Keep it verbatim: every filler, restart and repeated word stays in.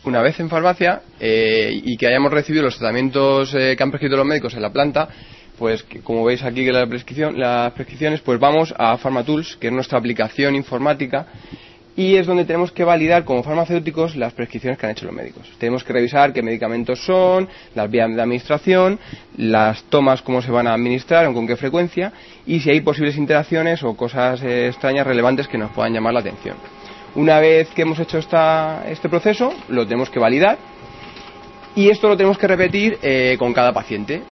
Una vez en farmacia eh, y que hayamos recibido los tratamientos eh, que han prescrito los médicos en la planta, pues que, como veis aquí que la prescripción, las prescripciones, pues vamos a Pharmatools, que es nuestra aplicación informática, y es donde tenemos que validar como farmacéuticos las prescripciones que han hecho los médicos. Tenemos que revisar qué medicamentos son, las vías de administración, las tomas, cómo se van a administrar o con qué frecuencia, y si hay posibles interacciones o cosas eh, extrañas relevantes que nos puedan llamar la atención. Una vez que hemos hecho esta, este proceso, lo tenemos que validar y esto lo tenemos que repetir eh, con cada paciente.